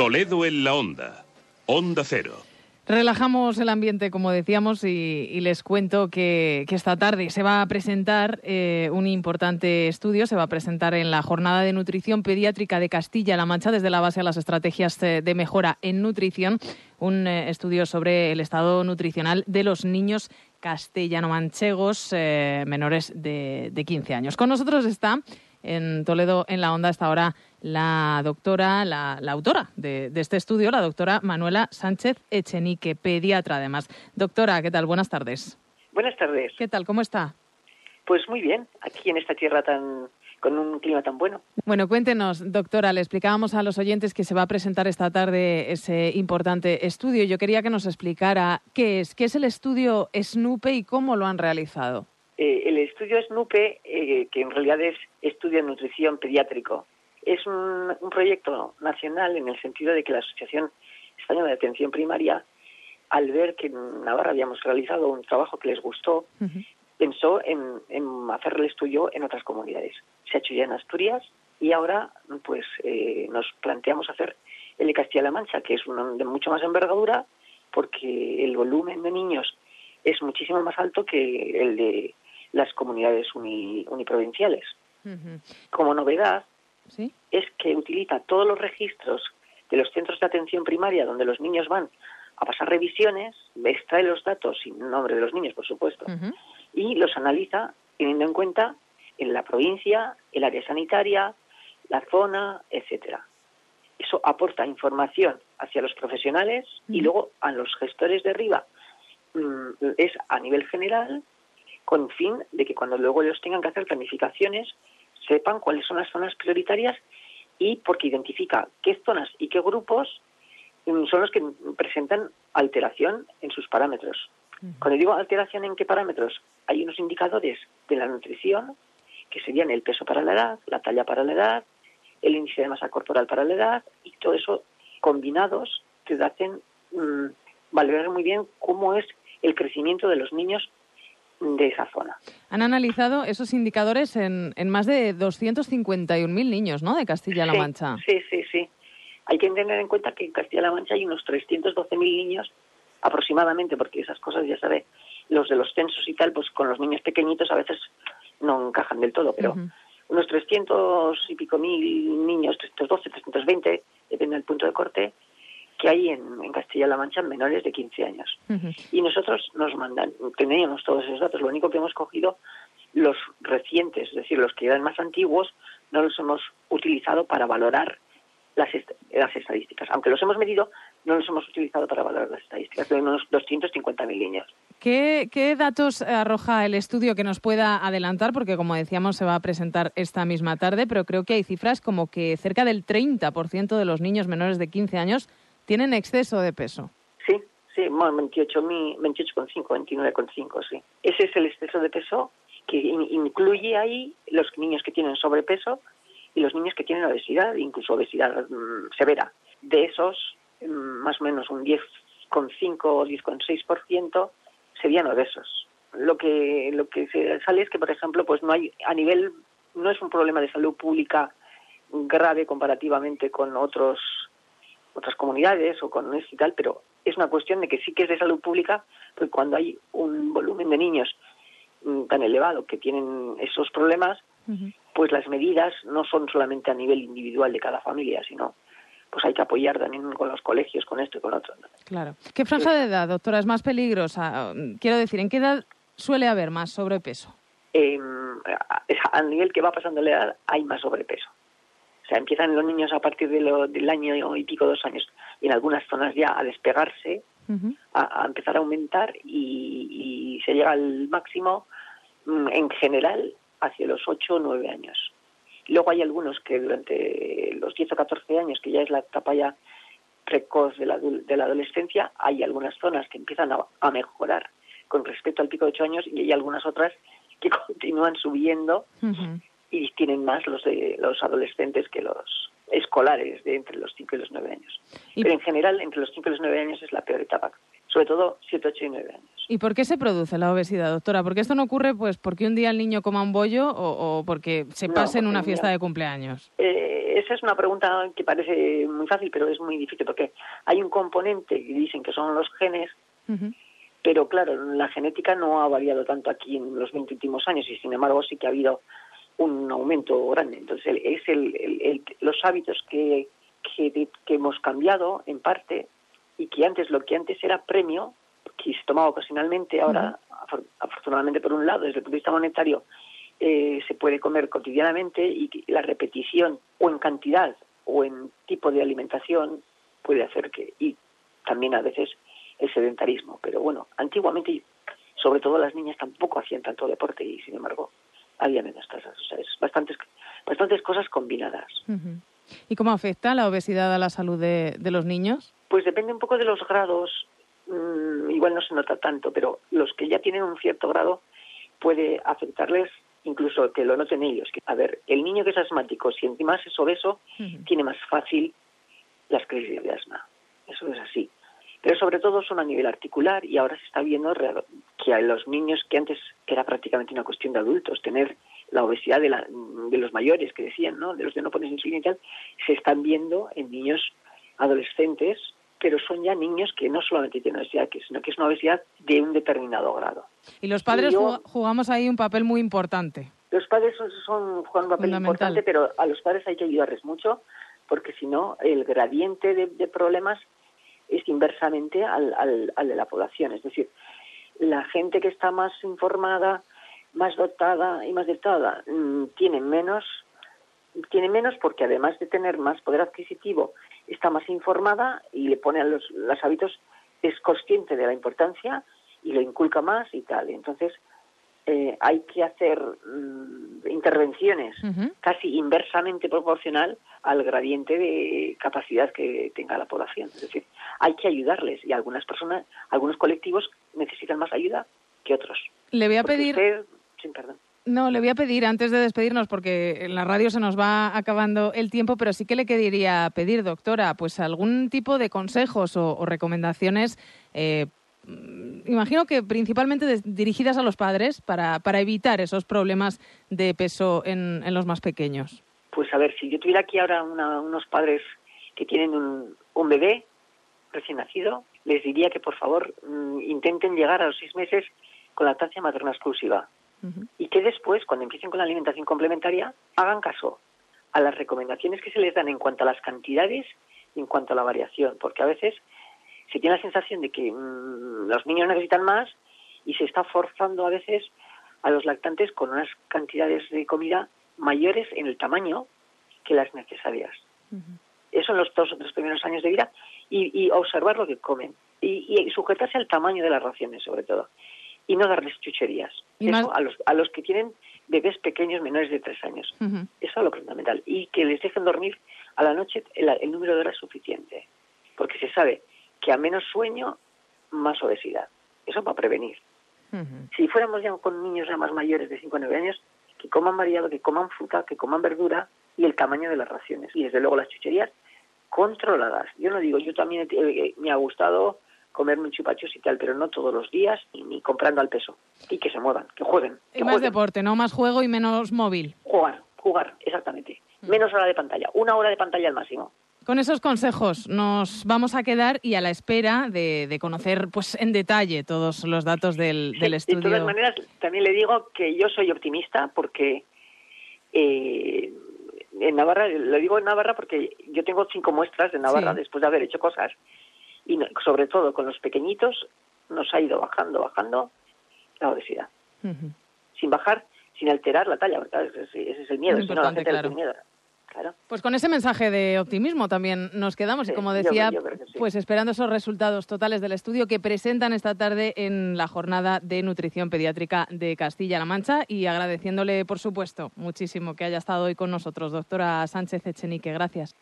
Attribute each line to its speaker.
Speaker 1: Toledo en la Onda. Onda Cero.
Speaker 2: Relajamos el ambiente, como decíamos, y les cuento que esta tarde se va a presentar un importante estudio. Se va a presentar en la Jornada de Nutrición Pediátrica de Castilla-La Mancha, desde la base a las estrategias de mejora en nutrición, un estudio sobre el estado nutricional de los niños castellano-manchegos menores de 15 años. Con nosotros está en Toledo en la Onda hasta ahora la doctora, la autora de este estudio, la doctora Manuela Sánchez Echenique, pediatra además. Doctora, ¿qué tal? Buenas tardes.
Speaker 3: Buenas tardes.
Speaker 2: ¿Qué tal? ¿Cómo está?
Speaker 3: Pues muy bien, aquí en esta tierra con un clima tan bueno.
Speaker 2: Bueno, cuéntenos, doctora, le explicábamos a los oyentes que se va a presentar esta tarde ese importante estudio. Yo quería que nos explicara qué es el estudio SNUPE y cómo lo han realizado.
Speaker 3: El estudio SNUPE, que en realidad es Estudio de Nutrición Pediátrico, es un proyecto nacional en el sentido de que la Asociación Española de Atención Primaria, al ver que en Navarra habíamos realizado un trabajo que les gustó, pensó en hacer el estudio en otras comunidades. Se ha hecho ya en Asturias y ahora pues nos planteamos hacer el de Castilla-La Mancha, que es uno de mucho más envergadura, porque el volumen de niños es muchísimo más alto que el de las comunidades uniprovinciales. Como novedad,
Speaker 2: ¿sí?,
Speaker 3: es que utiliza todos los registros de los centros de atención primaria donde los niños van a pasar revisiones, extrae los datos sin nombre de los niños, por supuesto, y los analiza teniendo en cuenta en la provincia, el área sanitaria, la zona, etcétera. Eso aporta información hacia los profesionales y luego a los gestores de arriba. Es a nivel general, con fin de que cuando luego ellos tengan que hacer planificaciones, sepan cuáles son las zonas prioritarias, y porque identifica qué zonas y qué grupos son los que presentan alteración en sus parámetros. Cuando digo alteración en qué parámetros, hay unos indicadores de la nutrición, que serían el peso para la edad, la talla para la edad, el índice de masa corporal para la edad, y todo eso combinados te hacen valorar muy bien cómo es el crecimiento de los niños de esa zona.
Speaker 2: Han analizado esos indicadores en más de 251.000 niños, ¿no?, de Castilla-La Mancha.
Speaker 3: Sí. Hay que tener en cuenta que en Castilla-La Mancha hay unos 312.000 niños aproximadamente, porque esas cosas, ya sabe, los de los censos y tal, pues con los niños pequeñitos a veces no encajan del todo, pero unos 300 y pico mil niños, 312, 320, depende del punto de corte, que hay en Castilla-La Mancha menores de 15 años. Y nosotros nos mandan, teníamos todos esos datos, lo único que hemos cogido los recientes, es decir, los que eran más antiguos, no los hemos utilizado para valorar las estadísticas. Aunque los hemos medido, no los hemos utilizado para valorar las estadísticas de unos 250.000 niños.
Speaker 2: ¿Qué datos arroja el estudio que nos pueda adelantar? Porque, como decíamos, se va a presentar esta misma tarde, pero creo que hay cifras como que cerca del 30% de los niños menores de 15 años tienen exceso de peso.
Speaker 3: Sí, 28,5, 29,5, sí. Ese es el exceso de peso que incluye ahí los niños que tienen sobrepeso y los niños que tienen obesidad, incluso obesidad severa. De esos, más o menos un 10,5 o 10,6% serían obesos. Lo que se sale es que, por ejemplo, pues no hay no es un problema de salud pública grave comparativamente con otras comunidades o con esto y tal, pero es una cuestión de que sí que es de salud pública, porque cuando hay un volumen de niños tan elevado que tienen esos problemas, pues las medidas no son solamente a nivel individual de cada familia, sino pues hay que apoyar también con los colegios, con esto y con otro, ¿no?
Speaker 2: Claro. ¿Qué franja de edad, doctora, es más peligrosa? Quiero decir, ¿en qué edad suele haber más sobrepeso?
Speaker 3: A nivel que va pasando la edad hay más sobrepeso. O sea, empiezan los niños a partir del año y pico, 2 años, y en algunas zonas ya a despegarse, a empezar a aumentar, y se llega al máximo en general hacia los 8 o 9 años. Luego hay algunos que durante los 10 o 14 años, que ya es la etapa ya precoz de la adolescencia, hay algunas zonas que empiezan a mejorar con respecto al pico de 8 años, y hay algunas otras que continúan subiendo y tienen más los adolescentes que los escolares de entre los 5 y los 9 años. Pero en general, entre los 5 y los 9 años es la peor etapa, sobre todo 7, 8 y 9 años.
Speaker 2: ¿Y por qué se produce la obesidad, doctora? ¿Porque esto no ocurre pues porque un día el niño coma un bollo o porque se pase en una fiesta de cumpleaños?
Speaker 3: Esa es una pregunta que parece muy fácil, pero es muy difícil, porque hay un componente que dicen que son los genes, pero claro, la genética no ha variado tanto aquí en los 20 últimos años y sin embargo sí que ha habido un aumento grande. Entonces es los hábitos que hemos cambiado en parte, y que lo que antes era premio, que se tomaba ocasionalmente, ahora afortunadamente por un lado desde el punto de vista monetario se puede comer cotidianamente, y la repetición o en cantidad o en tipo de alimentación puede hacer que, y también a veces el sedentarismo. Pero bueno, antiguamente sobre todo las niñas tampoco hacían tanto deporte y sin embargo había menos tasas. O sea, es bastantes cosas combinadas.
Speaker 2: ¿Y cómo afecta la obesidad a la salud de los niños?
Speaker 3: Pues depende un poco de los grados. Igual no se nota tanto, pero los que ya tienen un cierto grado puede afectarles, incluso que lo noten ellos. A ver, el niño que es asmático, si encima es obeso, tiene más fácil las crisis de asma. Eso es así. Pero sobre todo son a nivel articular, y ahora se está viendo que a los niños, que antes era prácticamente una cuestión de adultos, tener la obesidad de los mayores, que decían, ¿no?, de los de no ponerse insulina y tal, se están viendo en niños adolescentes, pero son ya niños que no solamente tienen obesidad, sino que es una obesidad de un determinado grado.
Speaker 2: Y los padres jugamos ahí un papel muy importante.
Speaker 3: Los padres juegan un papel importante, pero a los padres hay que ayudarles mucho, porque si no, el gradiente de problemas es inversamente al de la población. Es decir, la gente que está más informada, más dotada y más dotada, tiene menos porque además de tener más poder adquisitivo, está más informada y le pone a los hábitos, es consciente de la importancia y lo inculca más y tal. Entonces hay que hacer intervenciones casi inversamente proporcional al gradiente de capacidad que tenga la población. Es decir, hay que ayudarles, y algunas personas, algunos colectivos necesitan más ayuda que otros.
Speaker 2: Le voy a pedir...
Speaker 3: Perdón.
Speaker 2: No, le voy a pedir, antes de despedirnos, porque en la radio se nos va acabando el tiempo, pero sí que le quería pedir, doctora, pues algún tipo de consejos o recomendaciones, imagino que principalmente dirigidas a los padres para evitar esos problemas de peso en los más pequeños.
Speaker 3: Pues a ver, si yo tuviera aquí ahora unos padres que tienen un bebé recién nacido, les diría que por favor intenten llegar a los 6 meses con lactancia materna exclusiva. Y que después, cuando empiecen con la alimentación complementaria, hagan caso a las recomendaciones que se les dan en cuanto a las cantidades y en cuanto a la variación, porque a veces se tiene la sensación de que los niños necesitan más y se está forzando a veces a los lactantes con unas cantidades de comida mayores en el tamaño que las necesarias. Eso en los 2 o 3 primeros años de vida, y observar lo que comen y sujetarse al tamaño de las raciones, sobre todo. Y no darles chucherías. Eso a los que tienen bebés pequeños menores de 3 años. Eso es lo fundamental. Y que les dejen dormir a la noche el número de horas suficiente. Porque se sabe que a menos sueño, más obesidad. Eso para prevenir. Si fuéramos ya con niños ya más mayores de 5 o 9 años, que coman variado, que coman fruta, que coman verdura, y el tamaño de las raciones. Y desde luego las chucherías controladas. Yo no digo, yo también me ha gustado comerme un chupachus y tal, pero no todos los días, ni comprando al peso. Y que se muevan, que jueguen.
Speaker 2: Y más deporte, ¿no? Más juego y menos móvil.
Speaker 3: Jugar, exactamente. Menos hora de pantalla, 1 hora de pantalla al máximo.
Speaker 2: Con esos consejos nos vamos a quedar y a la espera de conocer pues en detalle todos los datos del estudio.
Speaker 3: De todas maneras, también le digo que yo soy optimista porque en Navarra, lo digo en Navarra porque yo tengo 5 muestras de Navarra después de haber hecho cosas. Y sobre todo con los pequeñitos nos ha ido bajando la obesidad. Sin bajar, sin alterar la talla, ¿verdad? Ese es el miedo, si no la gente le tiene miedo. Claro.
Speaker 2: Pues con ese mensaje de optimismo también nos quedamos, y como decía, yo creo que sí, pues esperando esos resultados totales del estudio que presentan esta tarde en la Jornada de Nutrición Pediátrica de Castilla-La Mancha, y agradeciéndole, por supuesto, muchísimo que haya estado hoy con nosotros, doctora Sánchez Echenique. Gracias.